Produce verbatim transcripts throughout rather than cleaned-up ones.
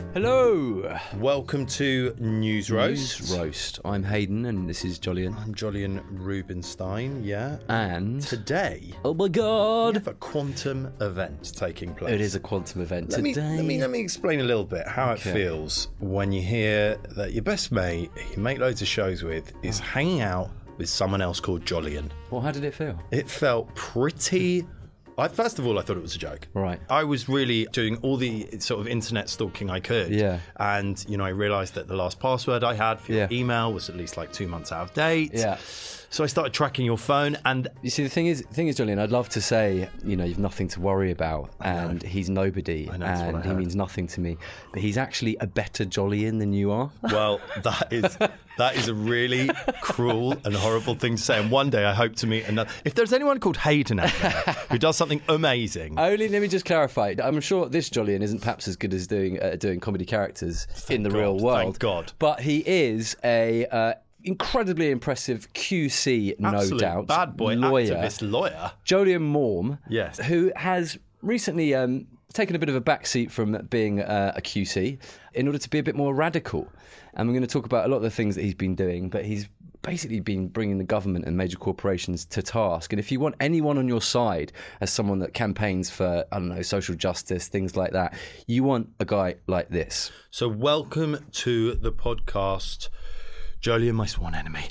Hello! Welcome to News Roast. News Roast. I'm Hayden and this is Jolyon. I'm Jolyon Rubinstein, yeah. And today, oh my we god, have a quantum event taking place. it is a quantum event let today. Me, let, me, let me explain a little bit how Okay. it feels when you hear that your best mate, who you make loads of shows with, is hanging out with someone else called Jolyon. Well, how did it feel? It felt pretty... I, first of all, I thought it was a joke. Right. I was really doing all the sort of internet stalking I could. Yeah. And, you know, I realised that the last password I had for your Yeah. email was at least like two months out of date. Yeah. So I started tracking your phone and... You see, the thing is, the thing is, Jolyon, I'd love to say, you know, you've nothing to worry about, and he's nobody, I know, that's what and I he heard. means nothing to me. But he's actually a better Jolyon than you are. Well, that is that is a really cruel and horrible thing to say. And one day I hope to meet another... If there's anyone called Hayden out there who does something amazing... Only, let me just clarify. I'm sure this Jolyon isn't perhaps as good as doing uh, doing comedy characters in the God, real world. thank God. But he is a uh, incredibly impressive Q C, no absolute doubt, bad boy lawyer, activist lawyer. Jolyon Morm, Yes. who has recently um, taken a bit of a backseat from being uh, a Q C in order to be a bit more radical. And we're going to talk about a lot of the things that he's been doing, but he's basically been bringing the government and major corporations to task. And if you want anyone on your side as someone that campaigns for, I don't know, social justice, things like that, you want a guy like this. So welcome to the podcast, Jolyon, my sworn enemy.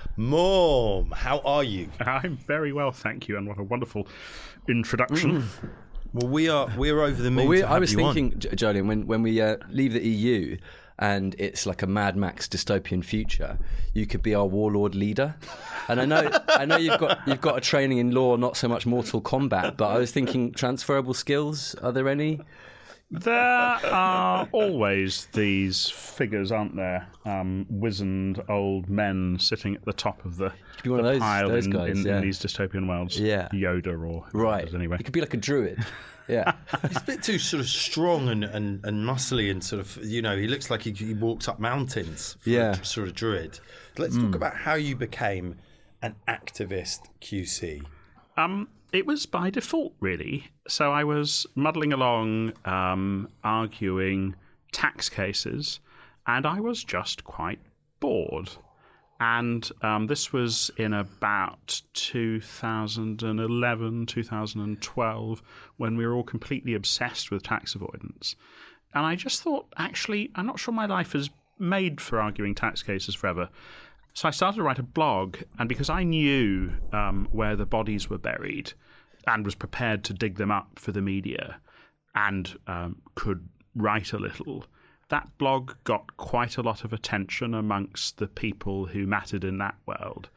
Mom, how are you? I'm very well, thank you, and what a wonderful introduction. Mm. Well, we are we're over the moon Well, we, to I have was you thinking, on. J- Jolyon, when, when we uh, leave the E U and it's like a Mad Max dystopian future, you could be our warlord leader. And I know I know you've got you've got a training in law, not so much Mortal Kombat, but I was thinking transferable skills, are there any? There are always these figures, aren't there? Um, wizened old men sitting at the top of the, be one the of those- pile those in, guys, in, yeah. in these dystopian worlds. Yeah. Yoda or Right. others anyway. You could be like a druid. Yeah. He's a bit too sort of strong and, and, and muscly and sort of, you know, he looks like he, he walks up mountains for Yeah. a sort of druid. Let's talk about how you became an activist Q C. Um, it was by default, really. So I was muddling along, um, arguing tax cases, and I was just quite bored. And um, this was in about two thousand eleven, two thousand twelve, when we were all completely obsessed with tax avoidance. And I just thought, actually, I'm not sure my life is made for arguing tax cases forever. So I started to write a blog, and because I knew um, where the bodies were buried and was prepared to dig them up for the media and um, could write a little, that blog got quite a lot of attention amongst the people who mattered in that world.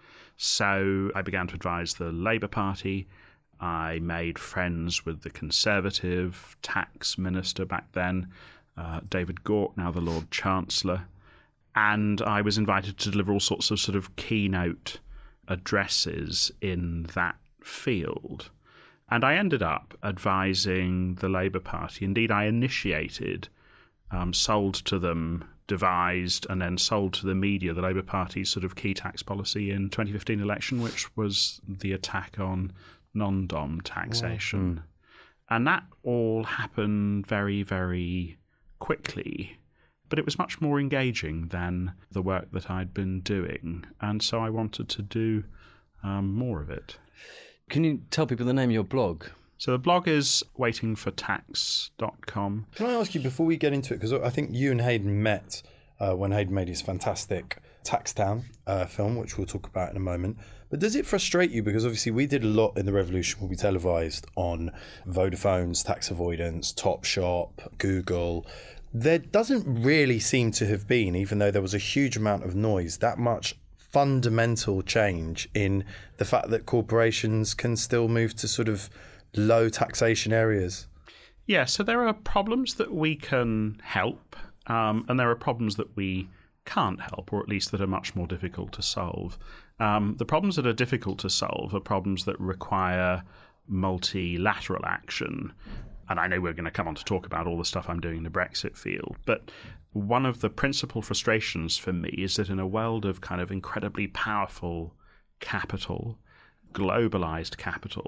So I began to advise the Labour Party. I made friends with the Conservative tax minister back then, uh, David Gauke, now the Lord Chancellor. And I was invited to deliver all sorts of sort of keynote addresses in that field. And I ended up advising the Labour Party. Indeed, I initiated, um, sold to them, devised, and then sold to the media the Labour Party's sort of key tax policy in twenty fifteen election, which was the attack on non-dom taxation. And that all happened very, very quickly. But it was much more engaging than the work that I'd been doing. And so I wanted to do um, more of it. Can you tell people the name of your blog? So the blog is waiting for tax dot com. Can I ask you, before we get into it, because I think you and Hayden met uh, when Hayden made his fantastic Taxtown uh, film, which we'll talk about in a moment. But does it frustrate you? Because obviously we did a lot in The Revolution, will be televised on Vodafone's tax avoidance, Topshop, Google. There doesn't really seem to have been, even though there was a huge amount of noise, that much fundamental change in the fact that corporations can still move to sort of low taxation areas. Yeah, so there are problems that we can help, um, and there are problems that we can't help, or at least that are much more difficult to solve. Um, the problems that are difficult to solve are problems that require multilateral action. And I know we're going to come on to talk about all the stuff I'm doing in the Brexit field, but one of the principal frustrations for me is that in a world of kind of incredibly powerful capital, globalized capital,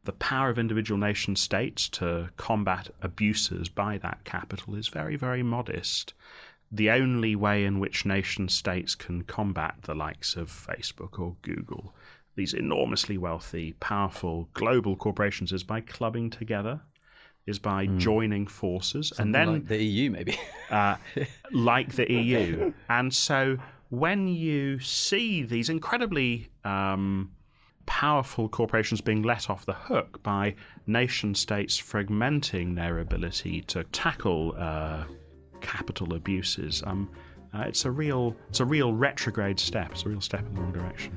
the power of individual nation states to combat abuses by that capital is very, very modest. The only way in which nation states can combat the likes of Facebook or Google, these enormously wealthy, powerful global corporations, is by clubbing together, is by mm. joining forces. Something and then like the E U, maybe. uh, like the E U. And so when you see these incredibly um, powerful corporations being let off the hook by nation states fragmenting their ability to tackle uh, capital abuses, um, uh, it's a real it's a real retrograde step. It's a real step in the wrong direction.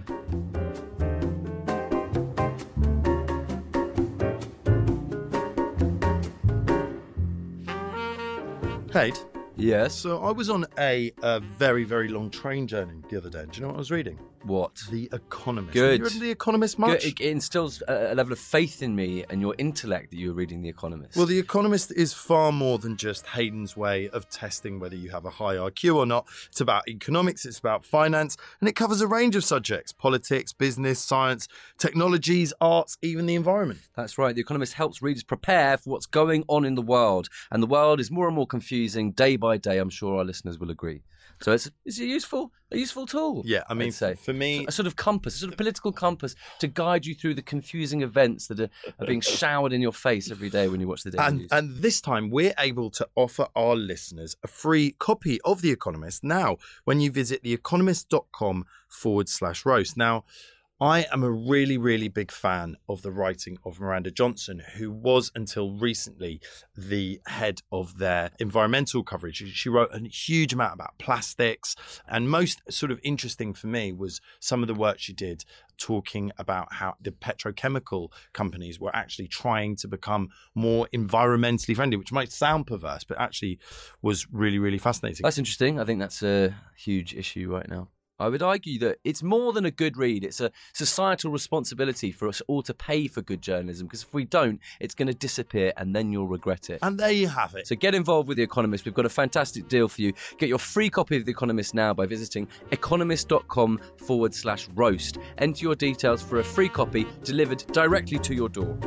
Haid, Yes. so I was on a, a very, very long train journey the other day. Do you know what I was reading? What? The Economist. Good. Have you read The Economist much? Good. It, it instills a, a level of faith in me and your intellect that you're reading The Economist. Well, The Economist is far more than just Hayden's way of testing whether you have a high I Q or not. It's about economics, it's about finance, and it covers a range of subjects: politics, business, science, technologies, arts, even the environment. That's right. The Economist helps readers prepare for what's going on in the world. And the world is more and more confusing day by day. I'm sure our listeners will agree. So it's, it's a useful a useful tool. Yeah, I mean, I'd say. for me... A sort of compass, a sort of political compass to guide you through the confusing events that are, are being showered in your face every day when you watch the daily And, news. and this time, we're able to offer our listeners a free copy of The Economist now when you visit theeconomist.com forward slash roast. Now, I am a really, really big fan of the writing of Miranda Johnson, who was until recently the head of their environmental coverage. She wrote a huge amount about plastics, and most sort of interesting for me was some of the work she did talking about how the petrochemical companies were actually trying to become more environmentally friendly, which might sound perverse, but actually was really, really fascinating. That's interesting. I think that's a huge issue right now. I would argue that it's more than a good read. It's a societal responsibility for us all to pay for good journalism, because if we don't, it's going to disappear and then you'll regret it. And there you have it. So get involved with The Economist. We've got a fantastic deal for you. Get your free copy of The Economist now by visiting economist.com forward slash roast. Enter your details for a free copy delivered directly to your door.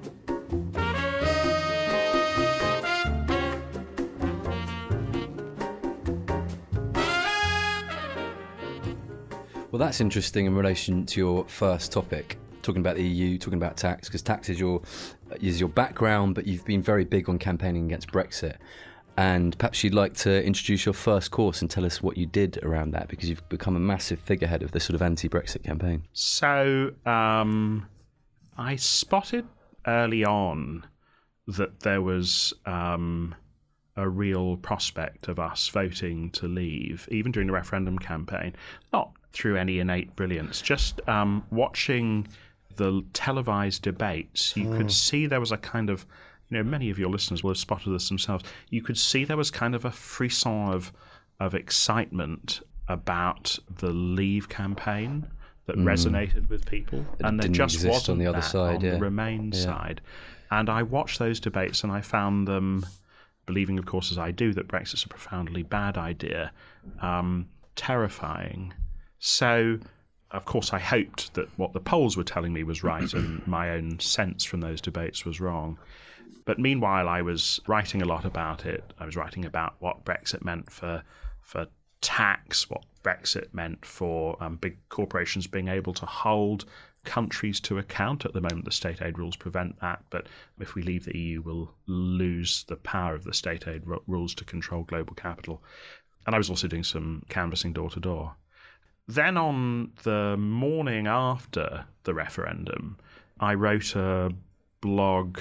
Well, that's interesting in relation to your first topic, talking about the E U, talking about tax, because tax is your is your background, but you've been very big on campaigning against Brexit. And perhaps you'd like to introduce your first course and tell us what you did around that, because you've become a massive figurehead of this sort of anti-Brexit campaign. So um, I spotted early on that there was um, a real prospect of us voting to leave, even during the referendum campaign, not through any innate brilliance, just um, watching the televised debates, you mm. could see there was a kind of, you know, many of your listeners will have spotted this themselves, you could see there was kind of a frisson of, of excitement about the Leave campaign that mm. resonated with people. It and there just wasn't on the other that side, on yeah. the Remain yeah. side. And I watched those debates and I found them, believing of course as I do that Brexit's a profoundly bad idea, um, terrifying. So, of course, I hoped that what the polls were telling me was right and my own sense from those debates was wrong. But meanwhile, I was writing a lot about it. I was writing about what Brexit meant for for tax, what Brexit meant for um, big corporations being able to hold countries to account. At the moment, the state aid rules prevent that. But if we leave the E U, we'll lose the power of the state aid r- rules to control global capital. And I was also doing some canvassing door to door. Then on the morning after the referendum, I wrote a blog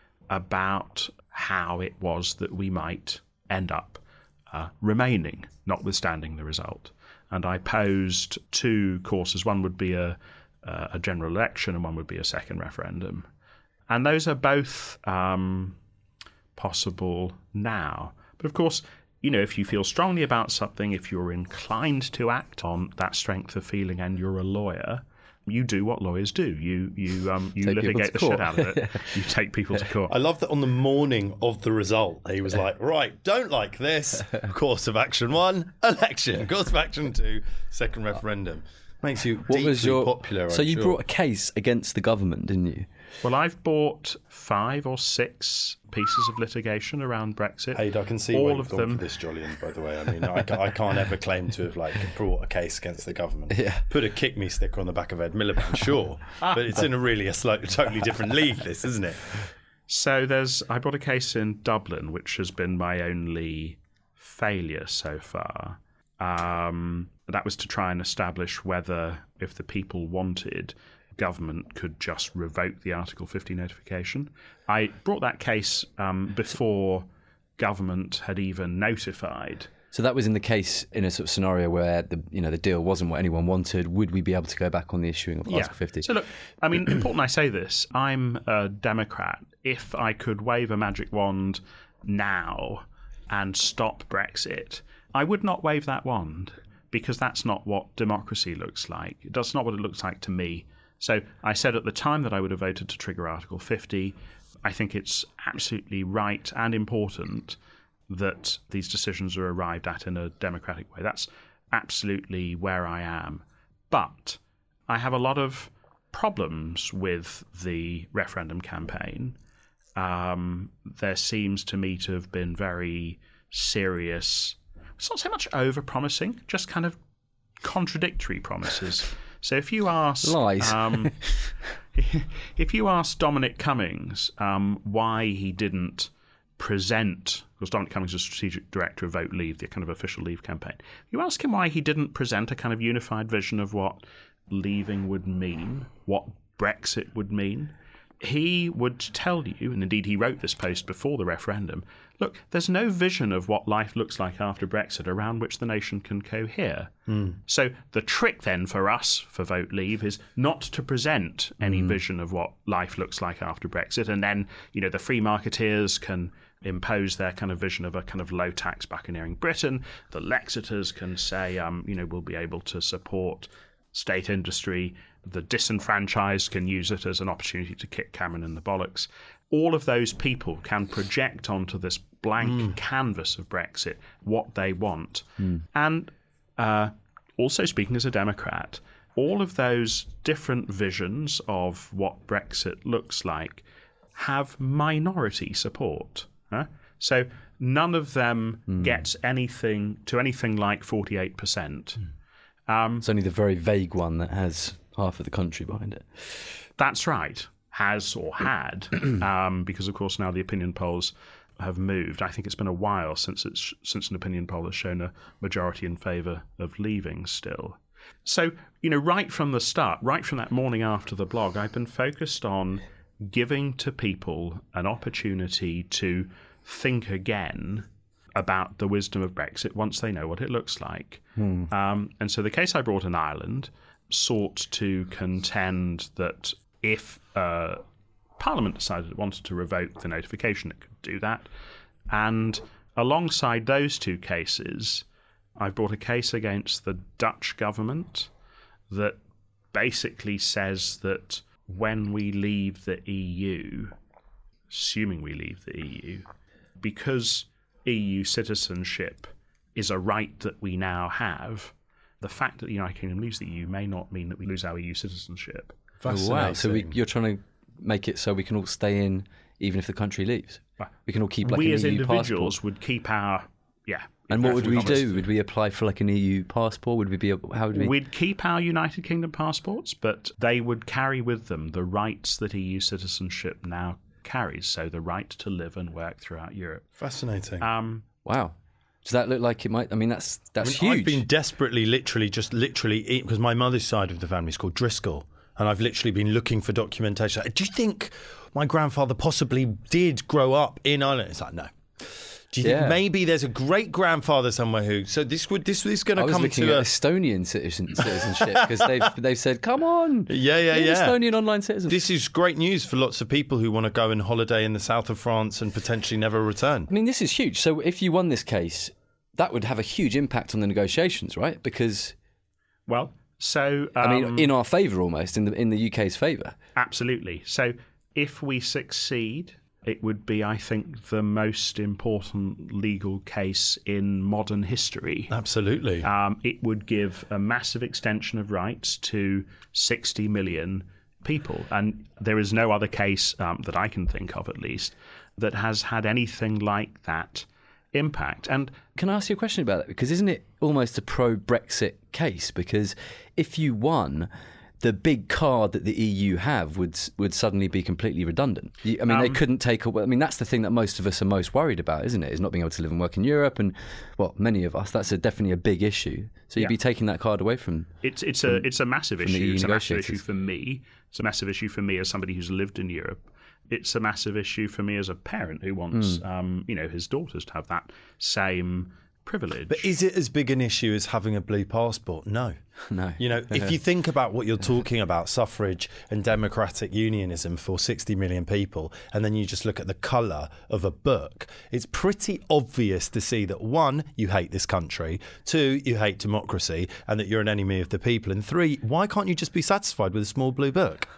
about how it was that we might end up uh, remaining, notwithstanding the result. And I posed two courses. One would be a, a general election and one would be a second referendum. And those are both um, possible now. But of course, you know, if you feel strongly about something, if you're inclined to act on that strength of feeling and you're a lawyer, you do what lawyers do. You you um you take litigate the court. shit out of it. You take people to court. I love that on the morning of the result, he was like, right, don't like this. Course of action one, election. Course of action two, second referendum. Makes you What deeply was your popular, So I'm you sure. brought a case against the government, didn't you? Well, I've bought five or six pieces of litigation around Brexit. Hey, I can see all why of you've gone them. for this, Jolyon, by the way. I mean, I, ca- I can't ever claim to have like brought a case against the government. Yeah. Put a kick me sticker on the back of Ed Miliband, sure. But it's in a really a slightly, totally different league, this, isn't it? So there's, I brought a case in Dublin, which has been my only failure so far. Um, that was to try and establish whether, if the people wanted, government could just revoke the Article fifty notification. I brought that case um, before government had even notified. So that was in the case in a sort of scenario where the you know the deal wasn't what anyone wanted. Would we be able to go back on the issuing of Article fifty? So look, I mean, important I say this. I'm a Democrat. If I could wave a magic wand now and stop Brexit, I would not wave that wand, because that's not what democracy looks like. That's not what it looks like to me. So I said at the time that I would have voted to trigger Article fifty. I think it's absolutely right and important that these decisions are arrived at in a democratic way. That's absolutely where I am. But I have a lot of problems with the referendum campaign. Um, there seems to me to have been very serious, it's not so much over-promising, just kind of contradictory promises. So if you ask, Lies. um, if you ask Dominic Cummings um, why he didn't present, because Dominic Cummings is strategic director of Vote Leave, the kind of official Leave campaign. You ask him why he didn't present a kind of unified vision of what leaving would mean, what Brexit would mean. He would tell you, and indeed he wrote this post before the referendum, look, there's no vision of what life looks like after Brexit around which the nation can cohere. Mm. So the trick then for us, for Vote Leave, is not to present any mm. vision of what life looks like after Brexit, and then, you know, the free marketeers can impose their kind of vision of a kind of low-tax buccaneering Britain. The Lexiters can say, um, you know, we'll be able to support state industry. The disenfranchised can use it as an opportunity to kick Cameron in the bollocks. All of those people can project onto this blank mm. canvas of Brexit what they want. Mm. And uh, also speaking as a Democrat, all of those different visions of what Brexit looks like have minority support. Huh? So none of them mm. gets anything to anything like forty-eight percent. Mm. Um, it's only the very vague one that has half of the country behind it. That's right. Has or had, um, because of course now the opinion polls have moved. I think it's been a while since it's since an opinion poll has shown a majority in favour of leaving still. So, you know, right from the start, right from that morning after the blog, I've been focused on giving to people an opportunity to think again about the wisdom of Brexit once they know what it looks like. Hmm. Um, and so the case I brought in Ireland sought to contend that if uh, Parliament decided it wanted to revoke the notification, it could do that. And alongside those two cases, I brought a case against the Dutch government that basically says that when we leave the E U, assuming we leave the E U, because E U citizenship is a right that we now have, the fact that the United Kingdom leaves the E U may not mean that we lose our E U citizenship. Oh, wow. So we, you're trying to make it so we can all stay in even if the country leaves? Right. We can all keep like we an as E U individuals passport. would keep our, yeah. And what would we do? Would we apply for like an E U passport? Would we be able, how would we? We'd keep our United Kingdom passports, but they would carry with them the rights that E U citizenship now carries. So the right to live and work throughout Europe. Fascinating. Um, wow. Does that look like it might? I mean, that's that's I mean, huge. I've been desperately, literally, just literally, because my mother's side of the family is called Driscoll, and I've literally been looking for documentation. Do you think my grandfather possibly did grow up in Ireland? It's like, no. Do you yeah. think maybe there's a great grandfather somewhere who? So this would this is going to come looking to at a, Estonian citizen, citizenship because they've they've said, come on, yeah, yeah, yeah, Estonian online citizen. This is great news for lots of people who want to go and holiday in the south of France and potentially never return. I mean, this is huge. So if you won this case, that would have a huge impact on the negotiations, right? Because, well, so um, I mean, in our favour almost, in the in the U K's favour. Absolutely. So if we succeed, it would be, I think, the most important legal case in modern history. Absolutely. Um, it would give a massive extension of rights to sixty million people. And there is no other case um, that I can think of, at least, that has had anything like that impact. And can I ask you a question about that? Because isn't it almost a pro-Brexit case? Because if you won, the big card that the E U have would would suddenly be completely redundant. I mean, um, they couldn't take away. I mean, that's the thing that most of us are most worried about, isn't it? Is not being able to live and work in Europe, and well, many of us. That's a, definitely a big issue. So you'd yeah. be taking that card away from. It's it's from, a it's a massive issue. It's a massive issue for me. It's a massive issue for me as somebody who's lived in Europe. It's a massive issue for me as a parent who wants, mm. um, you know, his daughters to have that same privilege. But is it as big an issue as having a blue passport? No. No. You know, if you think about what you're talking about, suffrage and democratic unionism for sixty million people, and then you just look at the colour of a book, it's pretty obvious to see that, one, you hate this country, two, you hate democracy, and that you're an enemy of the people, and three, why can't you just be satisfied with a small blue book?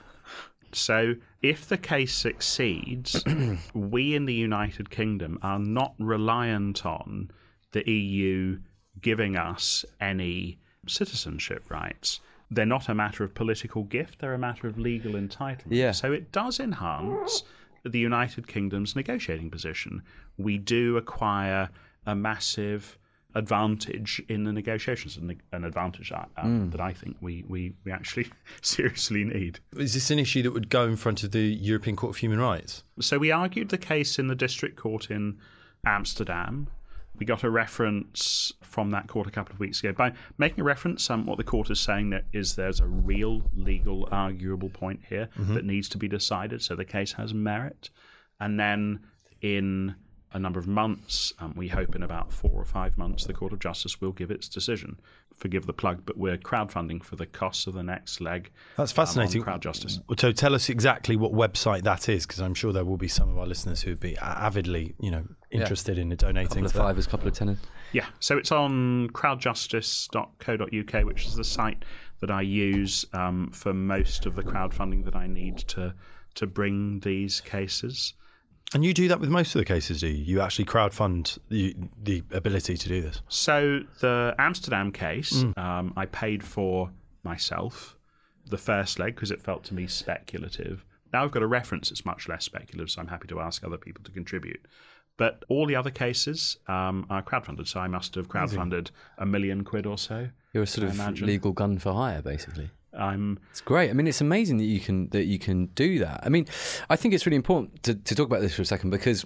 So if the case succeeds, we in the United Kingdom are not reliant on the E U giving us any citizenship rights. They're not a matter of political gift, they're a matter of legal entitlement. Yeah. So it does enhance the United Kingdom's negotiating position. We do acquire a massive advantage in the negotiations, and an advantage that, um, mm. that I think we, we, we actually seriously need. Is this an issue that would go in front of the European Court of Human Rights? So we argued the case in the district court in Amsterdam. We got a reference from that court a couple of weeks ago. By making a reference, um, what the court is saying that is there's a real legal arguable point here mm-hmm. that needs to be decided, so the case has merit. And then in a number of months, um, we hope in about four or five months, the Court of Justice will give its decision. Forgive the plug, but we're crowdfunding for the costs of the next leg. That's fascinating. Um, Crowd Justice. So tell us exactly what website that is, because I'm sure there will be some of our listeners who would be avidly, you know, interested yeah. in donating. Couple of to fivers, couple of tenors. Yeah, so it's on crowd justice dot co dot uk, which is the site that I use um, for most of the crowdfunding that I need to to bring these cases. And you do that with most of the cases, do you? You actually crowdfund the, the ability to do this? So the Amsterdam case, mm. um, I paid for myself, the first leg, because it felt to me speculative. Now I've got a reference, it's much less speculative, so I'm happy to ask other people to contribute. But all the other cases um, are crowdfunded, so I must have crowdfunded a million quid or so. You're a sort of legal gun for hire, basically. I'm. It's great. I mean, it's amazing that you can that you can do that. I mean, I think it's really important to, to talk about this for a second, because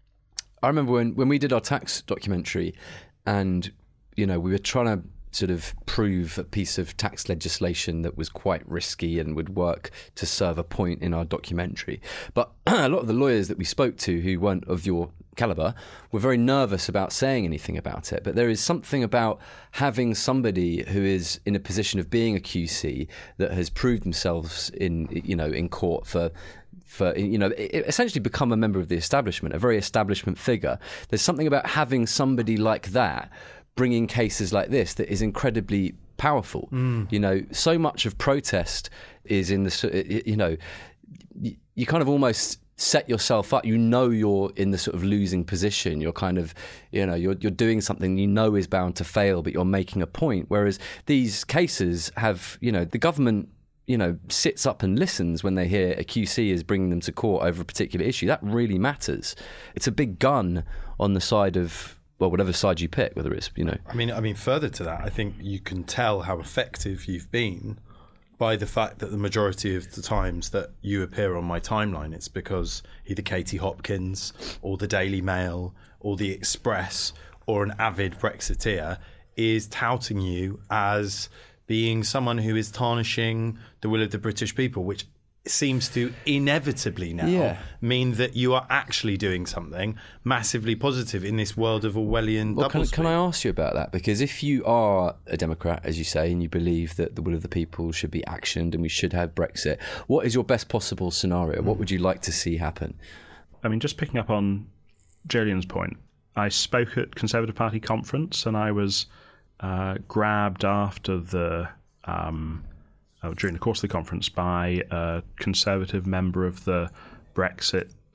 I remember when, when we did our tax documentary, and you know we were trying to sort of prove a piece of tax legislation that was quite risky and would work to serve a point in our documentary. But a lot of the lawyers that we spoke to who weren't of your caliber were very nervous about saying anything about it. But there is something about having somebody who is in a position of being a Q C that has proved themselves in, you know, in court for for, you know, essentially become a member of the establishment, a very establishment figure. There's something about having somebody like that bringing cases like this that is incredibly powerful. Mm. You know, so much of protest is in the, you know, you kind of almost set yourself up. You know you're in the sort of losing position. You're kind of, you know, you're you're doing something you know is bound to fail, but you're making a point. Whereas these cases have, you know, the government, you know, sits up and listens when they hear a Q C is bringing them to court over a particular issue. That really matters. It's a big gun on the side of, well, whatever side you pick, whether it's, you know. I mean, I mean, further to that, I think you can tell how effective you've been by the fact that the majority of the times that you appear on my timeline, it's because either Katie Hopkins or the Daily Mail or the Express or an avid Brexiteer is touting you as being someone who is tarnishing the will of the British people, which seems to inevitably now yeah. mean that you are actually doing something massively positive in this world of Orwellian well, doublespeak. Can, can I ask you about that? Because if you are a Democrat, as you say, and you believe that the will of the people should be actioned and we should have Brexit, what is your best possible scenario? Mm. What would you like to see happen? I mean, just picking up on Gillian's point, I spoke at Conservative Party conference and I was uh, grabbed after the... Um, Uh, during the course of the conference by a Conservative member of the Brexit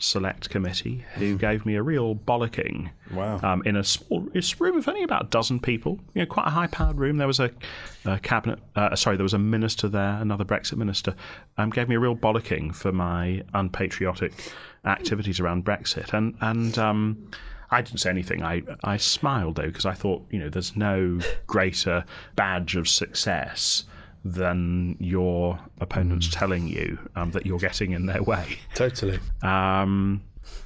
select committee who gave me a real bollocking. Wow. Um, in a small it's room of only about a dozen people, you know, quite a high-powered room. There was a, a cabinet, uh, sorry, there was a minister there, another Brexit minister, um, gave me a real bollocking for my unpatriotic activities around Brexit. And, and um, I didn't say anything. I, I smiled, though, because I thought, you know, there's no greater badge of success than your opponents mm. telling you um, that you're getting in their way. Totally. Um,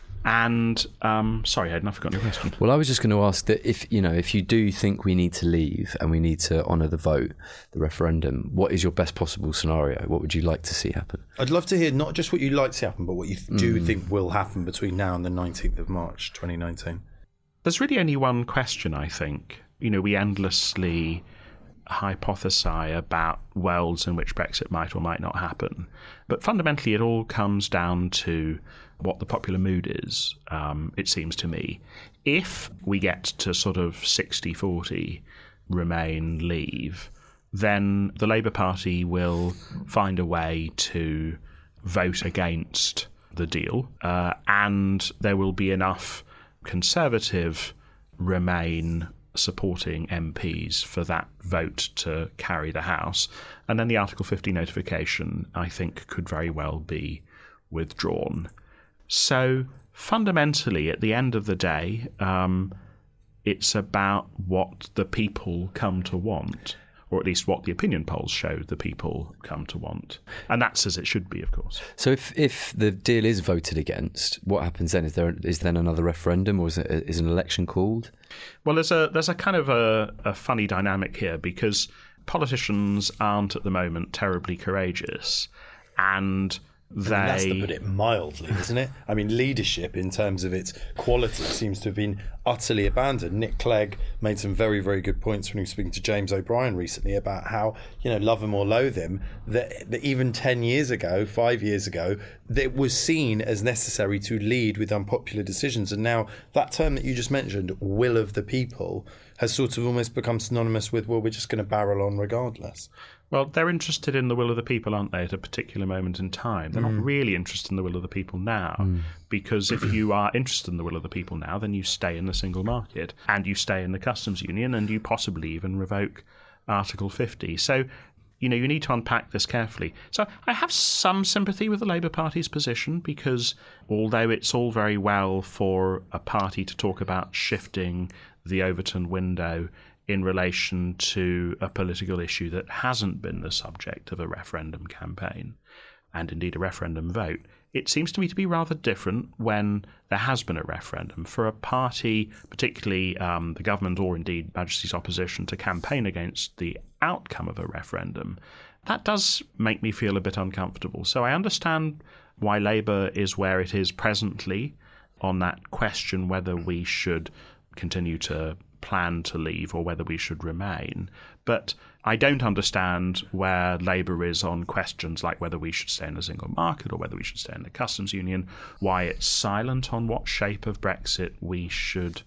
and um, sorry, Hayden, I've forgotten your question. Well, I was just going to ask that if you know if you do think we need to leave and we need to honour the vote, the referendum, what is your best possible scenario? What would you like to see happen? I'd love to hear not just what you'd like to see happen, but what you th- do mm. think will happen between now and the nineteenth of March, twenty nineteen. There's really only one question, I think. You know, we endlessly hypothesize about worlds in which Brexit might or might not happen. But fundamentally, it all comes down to what the popular mood is, um, it seems to me. If we get to sort of sixty forty Remain, leave, then the Labour Party will find a way to vote against the deal, uh, and there will be enough Conservative Remain supporting M Ps for that vote to carry the House. And then the Article fifty notification, I think, could very well be withdrawn. So fundamentally, at the end of the day, um, it's about what the people come to want, or at least what the opinion polls show the people come to want. And that's as it should be, of course. So if, if the deal is voted against, what happens then? Is there is then another referendum, or is, it, is an election called? Well, there's a there's a kind of a, a funny dynamic here, because politicians aren't at the moment terribly courageous, and they... I mean, that's to put it mildly, isn't it? I mean, leadership in terms of its quality seems to have been utterly abandoned. Nick Clegg made some very, very good points when he was speaking to James O'Brien recently about how, you know, love him or loathe him, that, that even ten years ago, five years ago, that it was seen as necessary to lead with unpopular decisions. And now that term that you just mentioned, will of the people, has sort of almost become synonymous with, well, we're just going to barrel on regardless. Well, they're interested in the will of the people, aren't they, at a particular moment in time? They're mm. not really interested in the will of the people now, mm. because if you are interested in the will of the people now, then you stay in the single market, and you stay in the customs union, and you possibly even revoke Article fifty. So, you know, you need to unpack this carefully. So I have some sympathy with the Labour Party's position, because although it's all very well for a party to talk about shifting the Overton window in relation to a political issue that hasn't been the subject of a referendum campaign, and indeed a referendum vote, it seems to me to be rather different when there has been a referendum. For a party, particularly um, the government or indeed Majesty's opposition, to campaign against the outcome of a referendum, that does make me feel a bit uncomfortable. So I understand why Labour is where it is presently on that question whether we should continue to plan to leave or whether we should remain. But I don't understand where Labour is on questions like whether we should stay in the single market or whether we should stay in the customs union, why it's silent on what shape of Brexit we should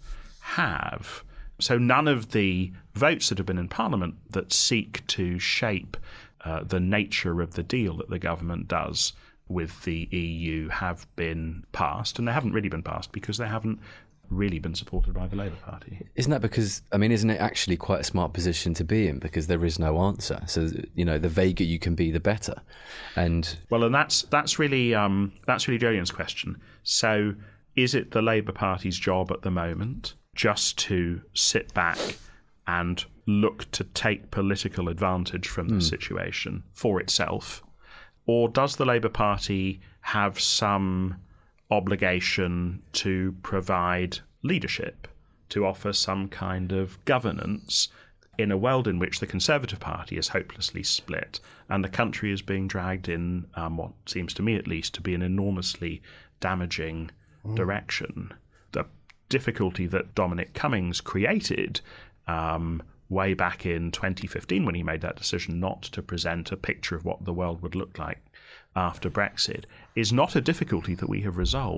have. So none of the votes that have been in Parliament that seek to shape uh, the nature of the deal that the government does with the E U have been passed, and they haven't really been passed because they haven't really been supported by the Labour Party. Isn't that because, I mean, isn't it actually quite a smart position to be in, because there is no answer? So, you know, the vaguer you can be, the better. And well, and that's that's really um, that's really Julian's question. So, is it the Labour Party's job at the moment just to sit back and look to take political advantage from the mm. situation for itself, or does the Labour Party have some obligation to provide leadership, to offer some kind of governance in a world in which the Conservative Party is hopelessly split and the country is being dragged in um, what seems to me at least to be an enormously damaging mm. direction? The difficulty that Dominic Cummings created um, way back in twenty fifteen when he made that decision not to present a picture of what the world would look like after Brexit is not a difficulty that we have resolved.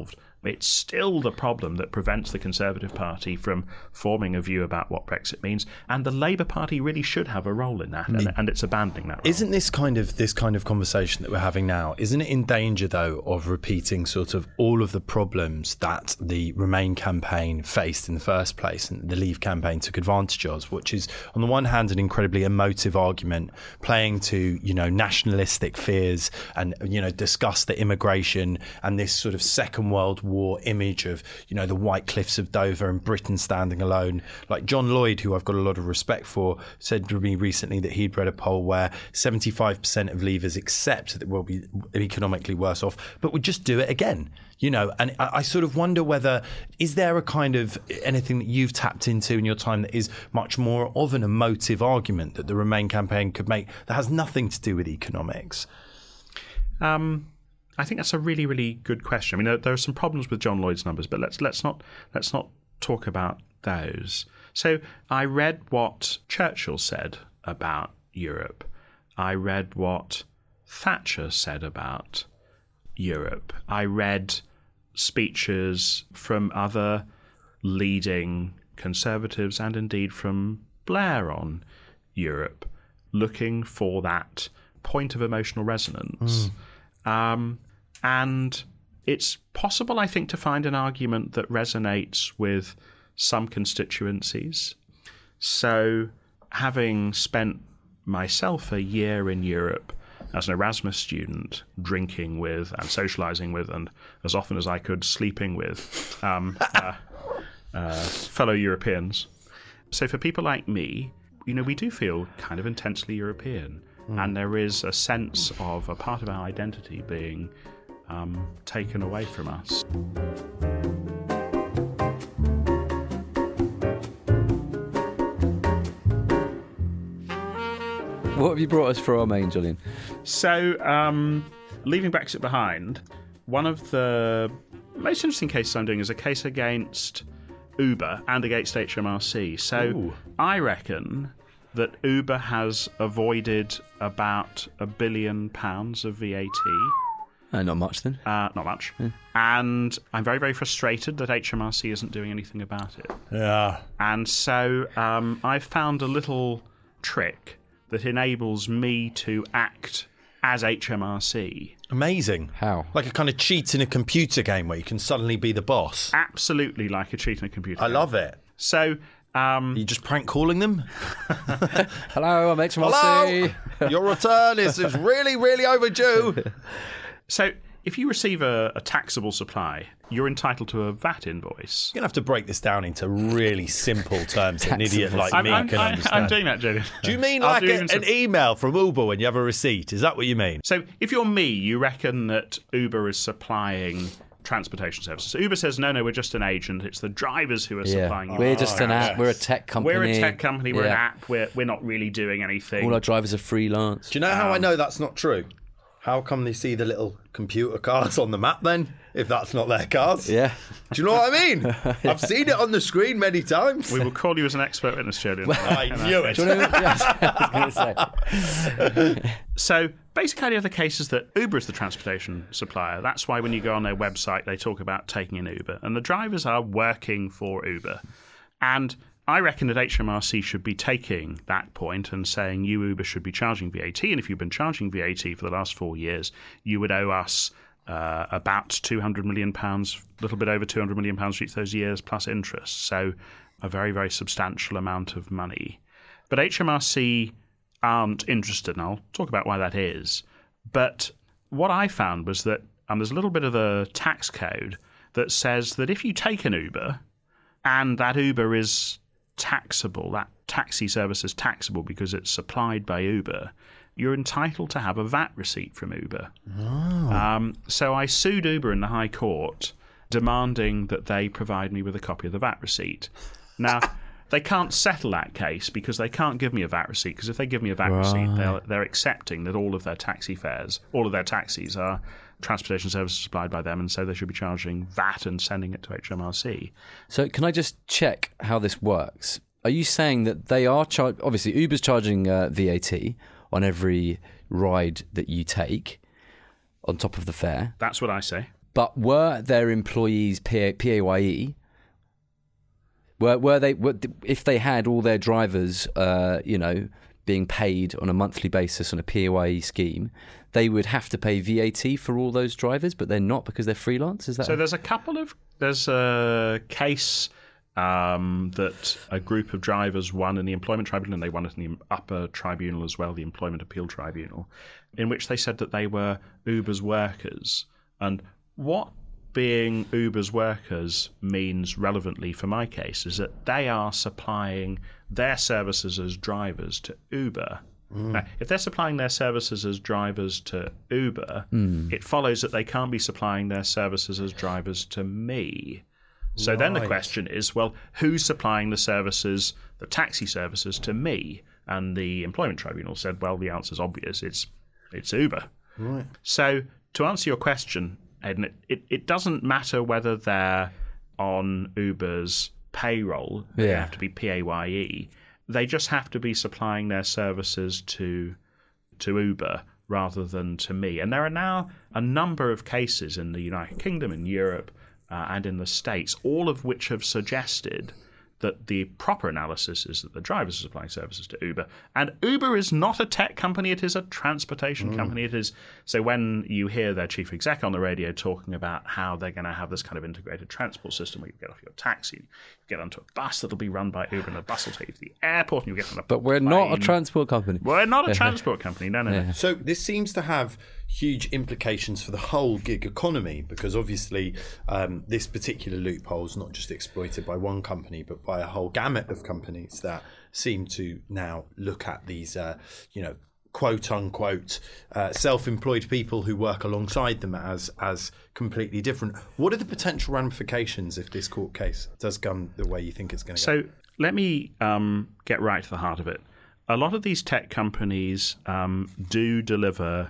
It's still the problem that prevents the Conservative Party from forming a view about what Brexit means, and the Labour Party really should have a role in that, and, and it's abandoning that role. Isn't this kind of this kind of conversation that we're having now, isn't it in danger, though, of repeating sort of all of the problems that the Remain campaign faced in the first place and the Leave campaign took advantage of, which is, on the one hand, an incredibly emotive argument playing to, you know, nationalistic fears and, you know, discuss the immigration and this sort of Second World War War image of, you know, the White Cliffs of Dover and Britain standing alone. Like John Lloyd, who I've got a lot of respect for, said to me recently that he'd read a poll where seventy-five percent of Leavers accept that we'll be economically worse off, but would just do it again. You know, and I, I sort of wonder whether, is there a kind of anything that you've tapped into in your time that is much more of an emotive argument that the Remain campaign could make that has nothing to do with economics? Um. I think that's a really, really good question. I mean, there, there are some problems with John Lloyd's numbers, but let's let's not let's not talk about those. So I read what Churchill said about Europe. I read what Thatcher said about Europe. I read speeches from other leading Conservatives and indeed from Blair on Europe, looking for that point of emotional resonance. Mm. Um, and it's possible, I think, to find an argument that resonates with some constituencies. So having spent myself a year in Europe as an Erasmus student, drinking with and socialising with, and as often as I could, sleeping with um, uh, uh, fellow Europeans. So for people like me, you know, we do feel kind of intensely European. Mm. And there is a sense of a part of our identity being um, taken away from us. What have you brought us for our main, Julian? So, um, leaving Brexit behind, one of the most interesting cases I'm doing is a case against Uber and against H M R C. So Ooh. I reckon that Uber has avoided about a billion pounds of V A T. Uh, not much then. Uh, not much. Yeah. And I'm very, very frustrated that H M R C isn't doing anything about it. Yeah. And so um, I've found a little trick that enables me to act as H M R C. Amazing. How? Like a kind of cheat in a computer game where you can suddenly be the boss. Absolutely like a cheat in a computer I game. love it. So... Um, Are you just prank calling them? Hello, I'm H M R C. Hello, your return is, is really, really overdue. So if you receive a, a taxable supply, you're entitled to a V A T invoice. You're going to have to break this down into really simple terms that an idiot like I'm, me I'm, can I'm, understand. I'm doing that, Julian. Do you mean like a, an email from Uber when you have a receipt? Is that what you mean? So if you're me, you reckon that Uber is supplying transportation services. So Uber says, no, no, we're just an agent. It's the drivers who are yeah. supplying you. We're just an app. yes. We're a tech company. We're a tech company. We're yeah. an app. We're, we're not really doing anything. All our drivers are freelance. Do you know how um, I know that's not true? How come they see the little computer cars on the map then, if that's not their cars? Yeah. Do you know what I mean? yeah. I've seen it on the screen many times. We will call you as an expert witness, Julian. I knew it. Do you know what I was going to say? So, basic idea of the case is that Uber is the transportation supplier. That's why when you go on their website, they talk about taking an Uber. And the drivers are working for Uber. And I reckon that H M R C should be taking that point and saying you, Uber, should be charging V A T. And if you've been charging V A T for the last four years, you would owe us uh, about two hundred million pounds, a little bit over two hundred million pounds for each of those years, plus interest. So a very, very substantial amount of money. But H M R C aren't interested, and I'll talk about why that is. But what I found was that um, there's a little bit of the tax code that says that if you take an Uber and that Uber is taxable, that taxi service is taxable because it's supplied by Uber, you're entitled to have a V A T receipt from Uber. Oh. Um, so I sued Uber in the High Court, demanding that they provide me with a copy of the V A T receipt. Now, they can't settle that case because they can't give me a V A T receipt, because if they give me a V A T right. receipt, they're, they're accepting that all of their taxi fares, all of their taxis are transportation services supplied by them, and so they should be charging V A T and sending it to H M R C. So can I just check how this works? Are you saying that they are charging, obviously Uber's charging uh, V A T on every ride that you take on top of the fare? That's what I say. But were their employees P A Y E? Were were they were, if they had all their drivers, uh, you know, being paid on a monthly basis on a P A Y E scheme, they would have to pay V A T for all those drivers, but they're not because they're freelance. Is that so? There's a couple of there's a case um, that a group of drivers won in the employment tribunal, and they won it in the upper tribunal as well, the employment appeal tribunal, in which they said that they were Uber's workers. And what being Uber's workers means relevantly for my case is that they are supplying their services as drivers to Uber. Mm. Now, if they're supplying their services as drivers to Uber, mm. it follows that they can't be supplying their services as drivers to me. So right. Then the question is, well, who's supplying the services, the taxi services, to me? And the employment tribunal said, well, the answer's obvious. It's it's Uber. Right. So to answer your question, Aidan, it, it, it doesn't matter whether they're on Uber's payroll. They yeah. have to be P A Y E. They just have to be supplying their services to to Uber rather than to me. And there are now a number of cases in the United Kingdom, in Europe, uh, and in the States, all of which have suggested that the proper analysis is that the drivers are supplying services to Uber. And Uber is not a tech company, it is a transportation mm. company. It is so when you hear their chief exec on the radio talking about how they're going to have this kind of integrated transport system where you get off your taxi, you get onto a bus that'll be run by Uber, and the bus will take you to the airport, and you get on a But we're plane. not a transport company. We're not a transport company, no, no, yeah. no. So this seems to have huge implications for the whole gig economy, because obviously um, this particular loophole is not just exploited by one company but by a whole gamut of companies that seem to now look at these uh, you know quote unquote uh, self-employed people who work alongside them as as completely different. What are the potential ramifications if this court case does come the way you think it's going to go? So let me um, get right to the heart of it. A lot of these tech companies um, do deliver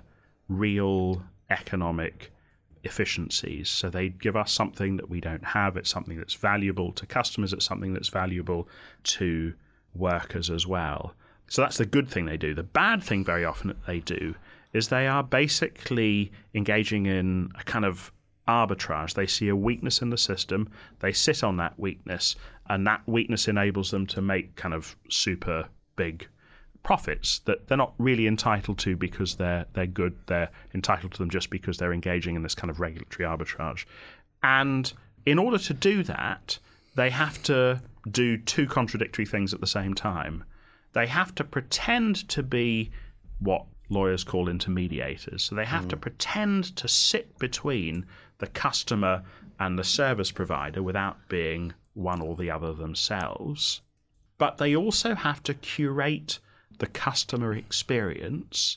real economic efficiencies. So they give us something that we don't have. It's something that's valuable to customers. It's something that's valuable to workers as well. So that's the good thing they do. The bad thing very often that they do is they are basically engaging in a kind of arbitrage. They see a weakness in the system. They sit on that weakness, and that weakness enables them to make kind of super big profits that they're not really entitled to because they're they're good. They're entitled to them just because they're engaging in this kind of regulatory arbitrage. And in order to do that, they have to do two contradictory things at the same time. They have to pretend to be what lawyers call intermediators. So they have mm. to pretend to sit between the customer and the service provider without being one or the other themselves. But they also have to curate the customer experience,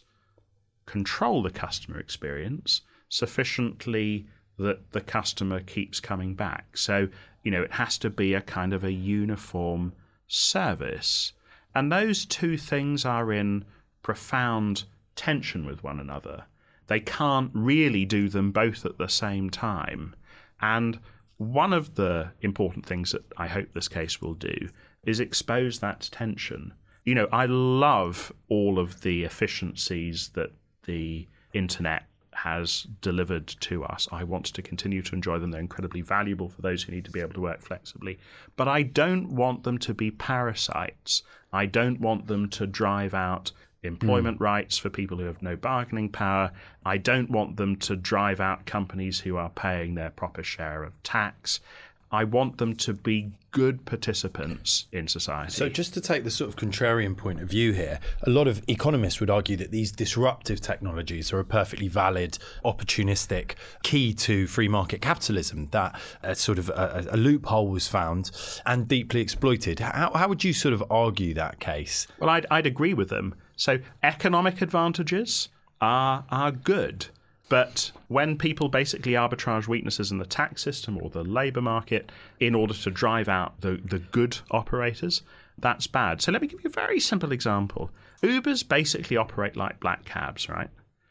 control the customer experience sufficiently that the customer keeps coming back. So, you know, it has to be a kind of a uniform service. And those two things are in profound tension with one another. They can't really do them both at the same time. And one of the important things that I hope this case will do is expose that tension. You know, I love all of the efficiencies that the internet has delivered to us. I want to continue to enjoy them. They're incredibly valuable for those who need to be able to work flexibly. But I don't want them to be parasites. I don't want them to drive out employment mm. rights for people who have no bargaining power. I don't want them to drive out companies who are paying their proper share of tax. I want them to be good participants in society. So just to take the sort of contrarian point of view here, a lot of economists would argue that these disruptive technologies are a perfectly valid, opportunistic key to free market capitalism, that a sort of a, a loophole was found and deeply exploited. How, how would you sort of argue that case? Well, I'd, I'd agree with them. So economic advantages are are good. But when people basically arbitrage weaknesses in the tax system or the labour market in order to drive out the, the good operators, that's bad. So let me give you a very simple example. Ubers basically operate like black cabs, right?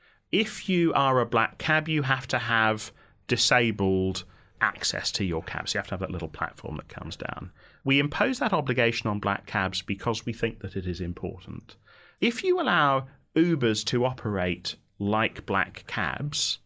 If you are a black cab, you have to have disabled access to your cab. So you have to have that little platform that comes down. We impose that obligation on black cabs because we think that it is important. If you allow Ubers to operate like black cabs,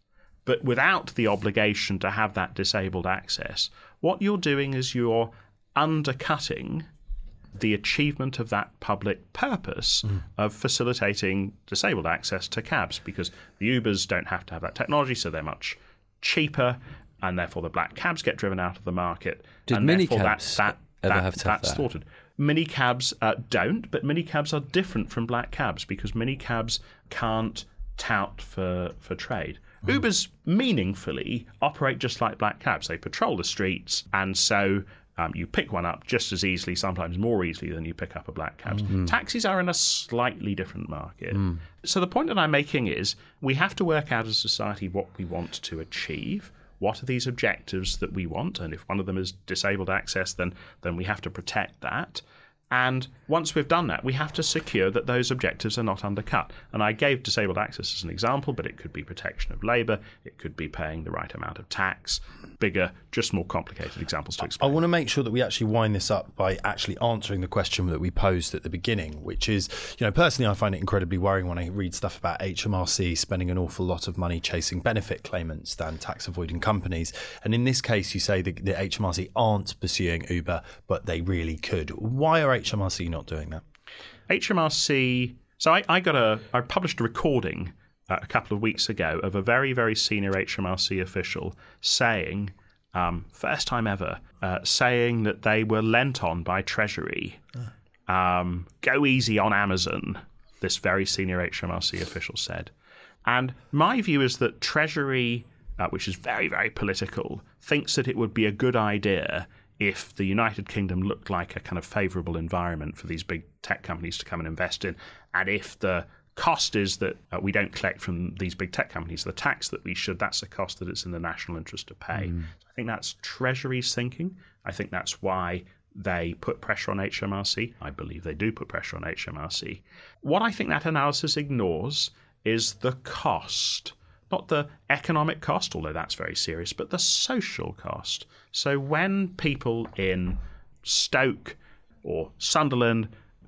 but without the obligation to have that disabled access, what you're doing is you're undercutting the achievement of that public purpose mm. of facilitating disabled access to cabs, because the Ubers don't have to have that technology, so they're much cheaper, and therefore the black cabs get driven out of the market. Did and minicabs that, that, ever that, have to that's have that? thwarted. Minicabs uh, don't, but minicabs are different from black cabs because minicabs can't tout for, for trade. Mm. Ubers meaningfully operate just like black cabs. They patrol the streets, and so Um, you pick one up just as easily, sometimes more easily than you pick up a black cab. Mm. Taxis are in a slightly different market. Mm. So the point that I'm making is we have to work out as a society what we want to achieve. What are these objectives that we want? And if one of them is disabled access, then then we have to protect that. And once we've done that, we have to secure that those objectives are not undercut. And I gave disabled access as an example, but it could be protection of labour, it could be paying the right amount of tax, bigger, just more complicated examples to explain. I want to make sure that we actually wind this up by actually answering the question that we posed at the beginning, which is, you know, personally, I find it incredibly worrying when I read stuff about H M R C spending an awful lot of money chasing benefit claimants than tax avoiding companies. And in this case, you say that the H M R C aren't pursuing Uber, but they really could. Why are H M R C not doing that? H M R C. So I, I got a. I published a recording uh, a couple of weeks ago of a very, very senior H M R C official saying, um, first time ever, uh, saying that they were lent on by Treasury. Uh. Um, go easy on Amazon. This very senior H M R C official said, and my view is that Treasury, uh, which is very, very political, thinks that it would be a good idea if the United Kingdom looked like a kind of favourable environment for these big tech companies to come and invest in, and if the cost is that uh, we don't collect from these big tech companies the tax that we should, that's a cost that it's in the national interest to pay. Mm. So I think that's Treasury's thinking. I think that's why they put pressure on H M R C. I believe they do put pressure on H M R C. What I think that analysis ignores is the cost. Not the economic cost, although that's very serious, but the social cost. So when people in Stoke or Sunderland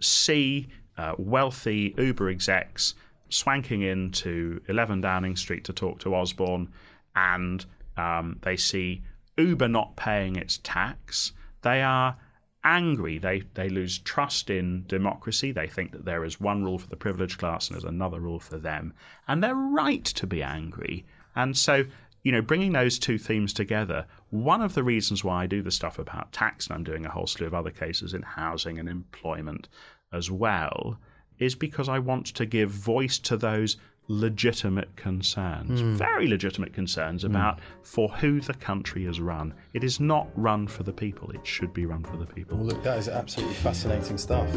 see uh, wealthy Uber execs swanking into eleven Downing Street to talk to Osborne, and um, they see Uber not paying its tax, they are angry. They they lose trust in democracy. They think that there is one rule for the privileged class and there's another rule for them. And they're right to be angry. And so, you know, bringing those two themes together, one of the reasons why I do the stuff about tax, and I'm doing a whole slew of other cases in housing and employment as well, is because I want to give voice to those legitimate concerns, mm. very legitimate concerns about mm. for who the country is run. It is not run for the people. It should be run for the people. Well, look, that is absolutely fascinating stuff.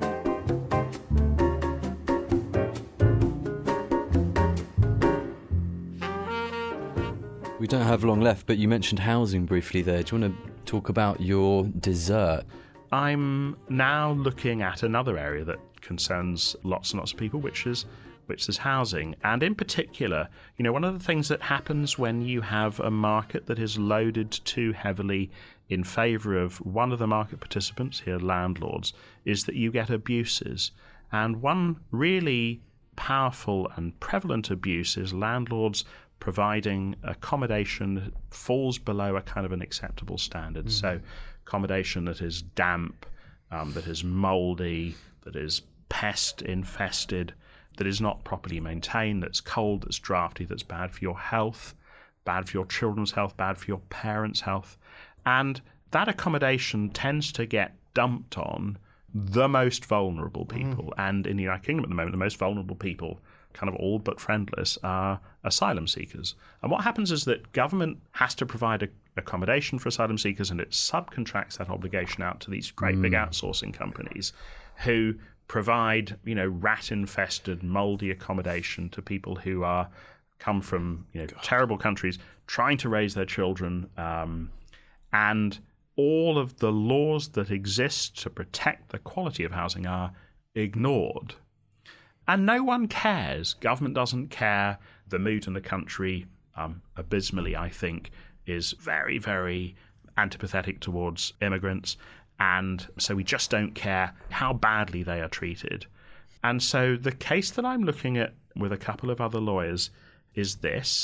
We don't have long left, but you mentioned housing briefly there. Do you want to talk about your dessert? I'm now looking at another area that concerns lots and lots of people, which is which is housing. And in particular, you know, one of the things that happens when you have a market that is loaded too heavily in favour of one of the market participants, here landlords, is that you get abuses. And one really powerful and prevalent abuse is landlords providing accommodation that falls below a kind of an acceptable standard. Mm. So accommodation that is damp, um, that is mouldy, that is pest infested, that is not properly maintained, that's cold, that's drafty, that's bad for your health, bad for your children's health, bad for your parents' health. And that accommodation tends to get dumped on the most vulnerable people. Mm. And in the United Kingdom at the moment, the most vulnerable people, kind of all but friendless, are asylum seekers. And what happens is that government has to provide a, accommodation for asylum seekers, and it subcontracts that obligation out to these great mm. big outsourcing companies who provide, you know, rat-infested, mouldy accommodation to people who are come from, you know, God. terrible countries, trying to raise their children, um, and all of the laws that exist to protect the quality of housing are ignored. And no one cares. Government doesn't care. The mood in the country, um, abysmally, I think, is very, very antipathetic towards immigrants. And so we just don't care how badly they are treated. And so the case that I'm looking at with a couple of other lawyers is this.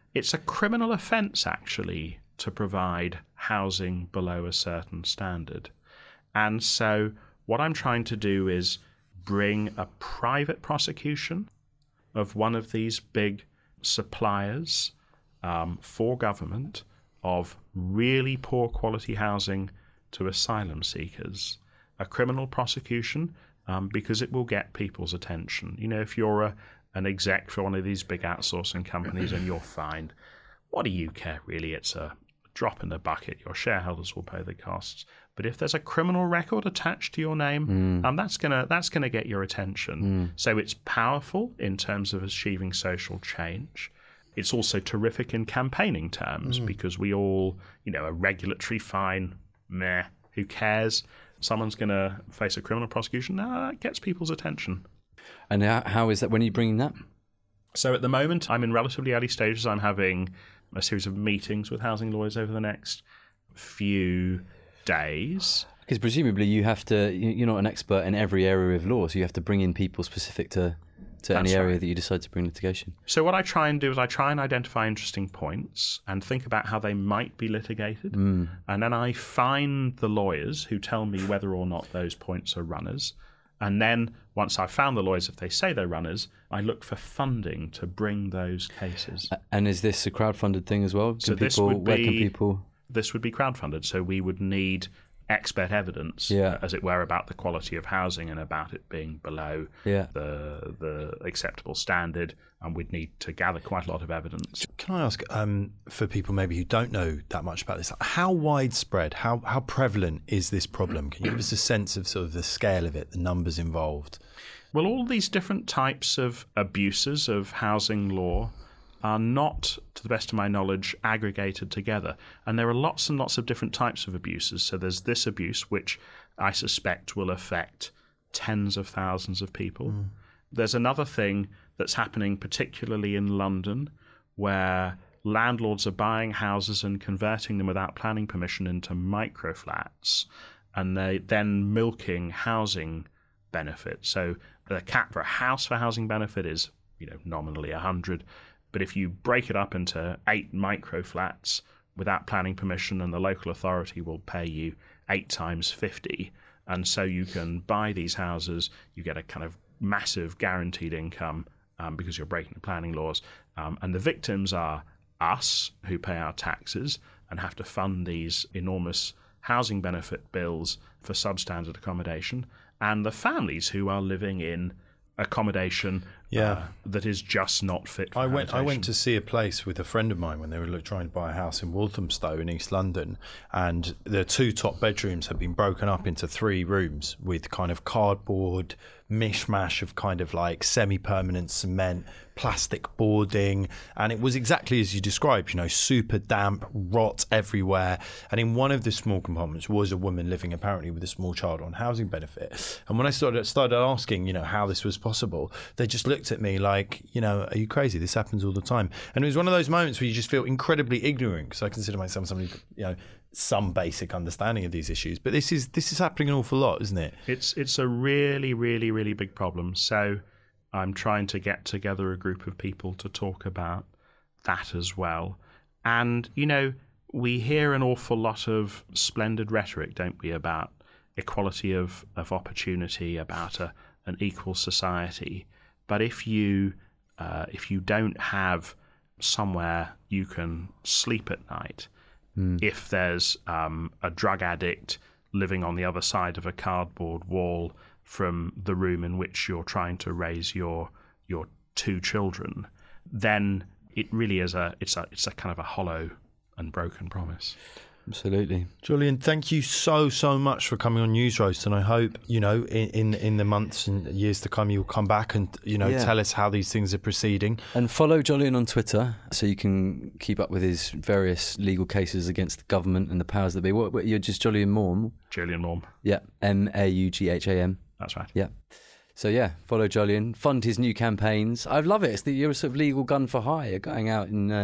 it's a criminal offence, actually, to provide housing below a certain standard. And so what I'm trying to do is bring a private prosecution of one of these big suppliers um, for government of really poor quality housing to asylum seekers, a criminal prosecution, um, because it will get people's attention. You know, if you're a, an exec for one of these big outsourcing companies and you're fined, what do you care, really? It's a drop in the bucket. Your shareholders will pay the costs. But if there's a criminal record attached to your name, mm. um, that's gonna that's gonna get your attention. Mm. So it's powerful in terms of achieving social change. It's also terrific in campaigning terms mm. because we all, you know, a regulatory fine, meh, who cares? Someone's going to face a criminal prosecution. No, that gets people's attention. And how, how is that? When are you bringing that? So at the moment, I'm in relatively early stages. I'm having a series of meetings with housing lawyers over the next few days. Because presumably you have to, you're not an expert in every area of law, so you have to bring in people specific to, to any area right. that you decide to bring litigation. So what I try and do is I try and identify interesting points and think about how they might be litigated. Mm. And then I find the lawyers who tell me whether or not those points are runners. And then once I've found the lawyers, if they say they're runners, I look for funding to bring those cases. And is this a crowdfunded thing as well? Can so this people, would be, where can people... This would be crowdfunded. So we would need expert evidence, yeah. as it were, about the quality of housing and about it being below yeah. the the acceptable standard, and we'd need to gather quite a lot of evidence. Can I ask, um, for people maybe who don't know that much about this, how widespread, how how prevalent is this problem? Can you give us a sense of sort of the scale of it, the numbers involved? Well, all these different types of abuses of housing law are not, to the best of my knowledge, aggregated together. And there are lots and lots of different types of abuses. So there's this abuse, which I suspect will affect tens of thousands of people. Mm. There's another thing that's happening particularly in London, where landlords are buying houses and converting them without planning permission into microflats, and they then milking housing benefits. So the cap for a house for housing benefit is, you know, nominally one hundred. But if you break it up into eight micro flats without planning permission, and the local authority will pay you eight times fifty, and so you can buy these houses, you get a kind of massive guaranteed income um, because you're breaking the planning laws. Um, and the victims are us, who pay our taxes and have to fund these enormous housing benefit bills for substandard accommodation, and the families who are living in accommodation yeah. uh, that is just not fit for I went habitation. I went to see a place with a friend of mine when they were trying to buy a house in Walthamstow in East London, and the two top bedrooms had been broken up into three rooms with kind of cardboard mishmash of kind of like semi-permanent cement, plastic boarding, and it was exactly as you described, you know, super damp, rot everywhere. And in one of the small compartments was a woman living apparently with a small child on housing benefit. And when I started started asking, you know, how this was possible, they just looked at me like, you know, are you crazy? This happens all the time. And it was one of those moments where you just feel incredibly ignorant, because I consider myself somebody, you know, some basic understanding of these issues, but this is this is happening an awful lot, isn't it? It's it's a really, really, really big problem. So I'm trying to get together a group of people to talk about that as well. And, you know, we hear an awful lot of splendid rhetoric, don't we, about equality of, of opportunity, about a, an equal society. But if you uh, if you don't have somewhere you can sleep at night, mm. if there's um, a drug addict living on the other side of a cardboard wall from the room in which you're trying to raise your your two children, then it really is a it's a it's a kind of a hollow and broken promise. Absolutely. Julian, thank you so, so much for coming on News Roast, and I hope, you know, in, in, in the months and years to come, you'll come back and, you know, yeah. tell us how these things are proceeding. And follow Julian on Twitter so you can keep up with his various legal cases against the government and the powers that be. What, what, you're just Julian Maughm? Julian Maughm. Yeah, M A U G H A M. That's right. Yeah. So, yeah, follow Julian, fund his new campaigns. I love it. It's the, you're a sort of legal gun for hire, going out and uh,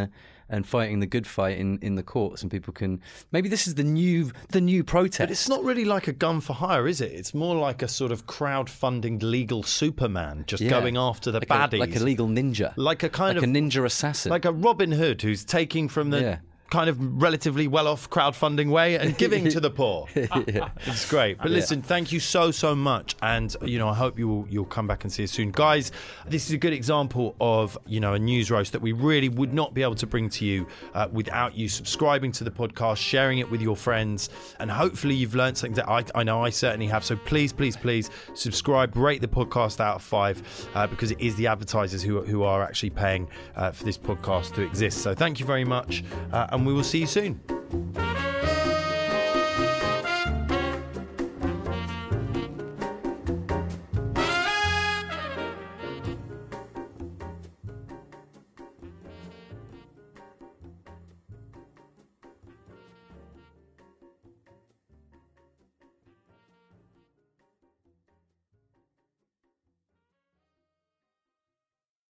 and fighting the good fight in, in the courts, and people can maybe this is the new the new protest. But it's not really like a gun for hire, is it? It's more like a sort of crowdfunding legal Superman just Yeah. going after the like baddies. a, like a legal ninja, Like a kind like of a ninja assassin, like a Robin Hood who's taking from the Yeah. kind of relatively well-off crowdfunding way and giving to the poor. It's great. But listen, thank you so, so much. And, you know, I hope you will, you'll come back and see us soon. Guys, this is a good example of, you know, a news roast that we really would not be able to bring to you uh, without you subscribing to the podcast, sharing it with your friends. And hopefully you've learned something that I, I know I certainly have. So please, please, please subscribe, rate the podcast out of five uh, because it is the advertisers who, who are actually paying uh, for this podcast to exist. So thank you very much. Uh, and we will see you soon.